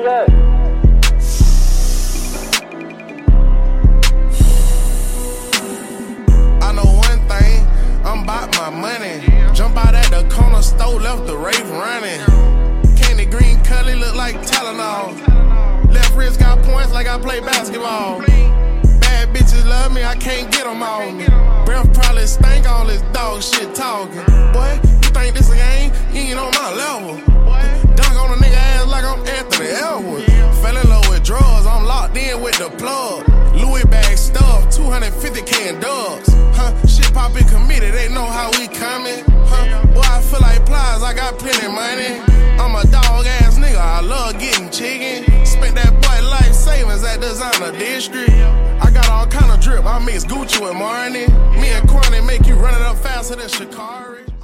that? I know one thing, I'm about my money. Jump out at the corner store, left the rave running. Candy green color look like Tylenol. Left wrist got points like I play basketball. Bad bitches love me, I can't get them on me. Breath probably stank, all this dog shit talking. Boy, you think this a game? You ain't on my level. Dunk on a nigga ass like I'm Anthony Edwards. Fell in love with drugs, I'm locked in with the plug. Louis bag stuff, 250K in dubs. Shit poppin' committed, they know how we coming. Boy, I feel like Plies, I got plenty money. I'm a dog ass nigga, I love getting chicken. Spent that boy life savings at Designer District. I got all kind of drip, I mix Gucci with Marnie. Me and Kwani make you run it up faster than Shikari.